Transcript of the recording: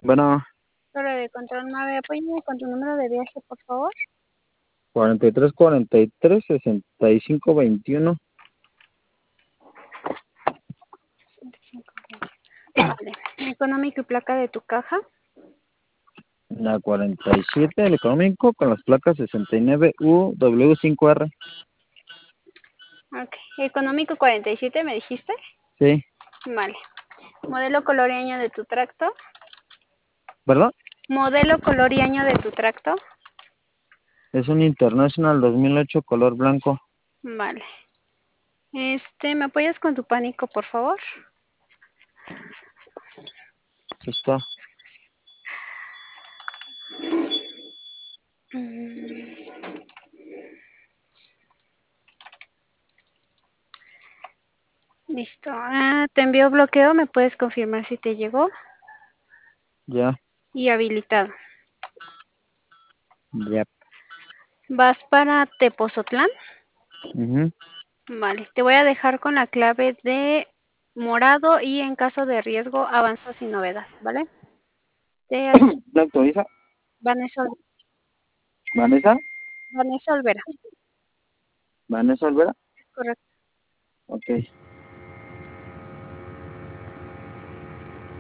Bueno, Torre de control 9, apóyame con tu número de viaje, por favor. 43 43 65 21. Vale. Económico y placa de tu caja. La 47, el económico, con las placas 69UW5R. Ok. Económico 47, ¿me dijiste? Sí, Vale. Modelo, color y año de tu tracto. ¿verdad? Modelo, color y año de tu tracto. Es un International 2008 color blanco. Vale. ¿Me apoyas con tu pánico, por favor? Está. Listo. Te envío bloqueo, ¿me puedes confirmar si te llegó? Ya, Y habilitado. ya. ¿Vas para Tepozotlán? Mhm. Vale. Te voy a dejar con la clave de morado y en caso de riesgo avanza sin novedad, ¿vale? ¿La autoriza? Vanessa, ¿Vanessa? Vanessa Olvera. ¿Vanessa Olvera? Correcto. Ok.